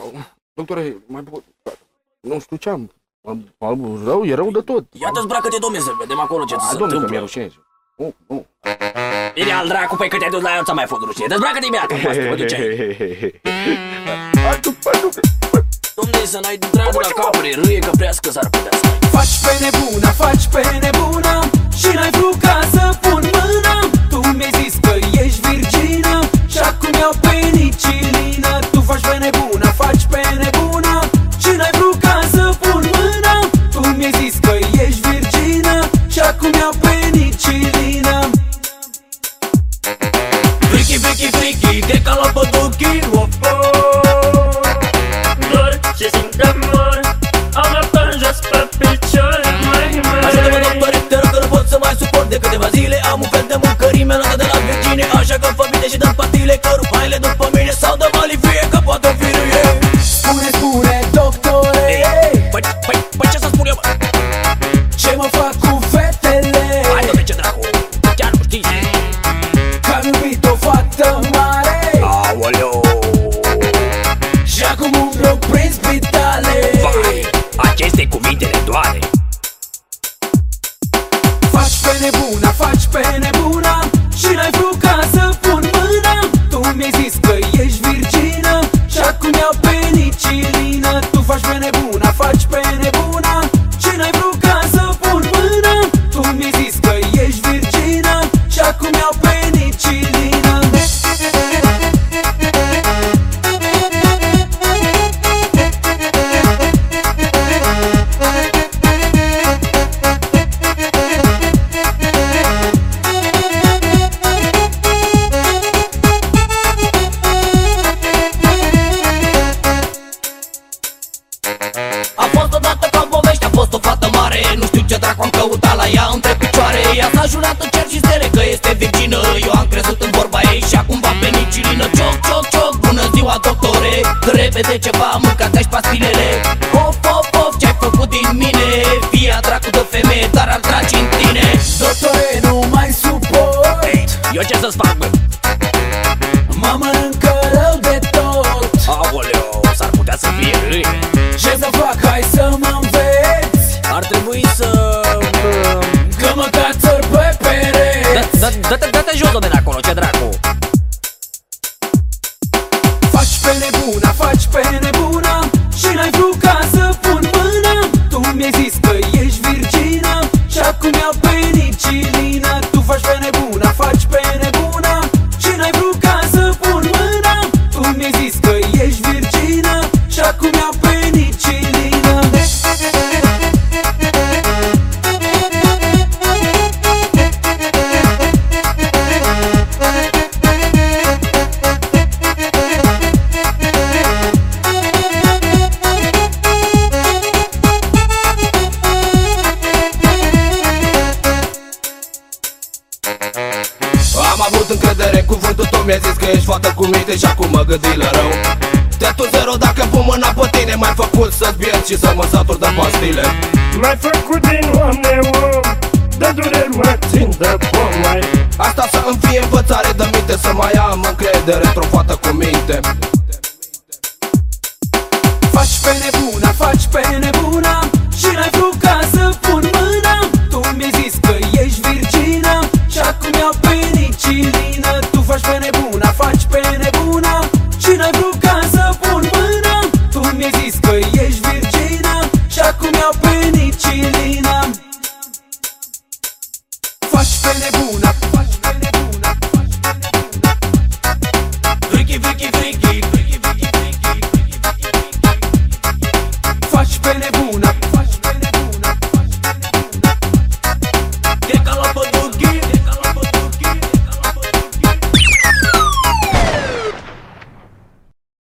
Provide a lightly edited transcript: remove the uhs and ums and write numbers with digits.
Doctore, nu știu ce am. Rău, e rău de tot. Ia dezbracă-te, domne, să vedem acolo ce ți se Domne, că întâmplă. mi-e rușine. Nu. Bine, al dracu, păi că te-ai dus la ea, ți-a mai fost rușine. Dezbracă-te imediat, mă duceai. Domne, să n-ai întreagă la capăre, râie că prească s-ar putea să ai. Faci pe nebuna, faci pe nebuna și n-ai vrut ca să pun mâna. Tu mi-ai zis că ești virgină și acum iau penicilină. Tu faci pe nebuna, faci pe nebuna și n-ai vrut ca să pun mâna. Tu mi-ai zis că ești virgină și acum iau penicilină. Friki, friki, friki, de ca la păduchi, Dor și simt amor, am la jos pe picioare, ajută-mă, doctore, te rog că nu pot să mai suport de câteva zile. Am un fel de mâncărime luată de la virgine, așa că fă bine și dă-mi pastile, că rup hainele după mine sau dă malifie, că poate fi ruie. Spune, doctore, Păi ce să spun eu, mă? ce mă fac cu fetele? Hai, domne, ce dracu, chiar nu știi. Că-am iubit o fată mare Aoleu. și acum umblu prin spitale. Vai, aceste cuvinte ne doare. Faci pe nebuna, faci pe nebuna și n-ai vrut ca să pun mâna. Tu mi-ai zis că ești virgină și acum iau penicilină. Tu faci pe nebuna, faci pe nebuna și n-ai vrut ca să pun mâna. Tu mi-ai zis că ești virgină și acum iau penicilină. A fost odată ca povești, a fost o fată mare. Nu știu ce dracu am căutat la ea între picioare. Ea s-a jurat în cer și stele că este virgină. Eu am crezut în vorba ei și acum va penicilină. Cioc, cioc, cioc, bună ziua, doctore. Repede ceva, mâncați-și pastilele. Of, of, of, ce-ai făcut din mine? Fia dracu de femeie, dar ar trage în tine. Doctore, nu mai suport. Eu ce să-ți fac, bă? Mă mănâncă rău de tot. Aoleu, s-ar putea să fie râie. Ce să fac? Hai să mă înveți Ar trebui să... că mă cațăr pe pereți. Dă-te jos, domne, de acolo, ce dracu. Faci pe nebuna, faci pe nebuna și n-ai vrut ca să pun mâna. Tu mi-ai zis că ești virgină și acum iau penicilină. Tu faci pe nebuna, faci pe nebuna și n-ai vrut ca să pun mâna. Tu mi-ai zis că ești virgină și acum iau penicilină. Am avut încredere, cuvântul tău mi-a zis că ești fată cu minte și acum mă gândi la rău. Te-tu zero dacă pun mâna pe tine, m-ai făcut să-ți pierzi și să mă satur de pastile. M-ai făcut din om neom, de dureri mă țin de pom, mai. Asta să îmi fie învățare de minte, să mai am încredere într-o fată cu minte. Faci pe nebuna, faci pe nebuna și n-ai vrut ca să pun mâna. Tu mi-ai zis că ești virgină și acum iau penicilină. Tu faci pe nebuna, faci pe nebuna și n-ai vrut ca să pun mâna. Tu mi-ai zis că ești virgină și acum iau penicilină. Faci pe nebuna, faci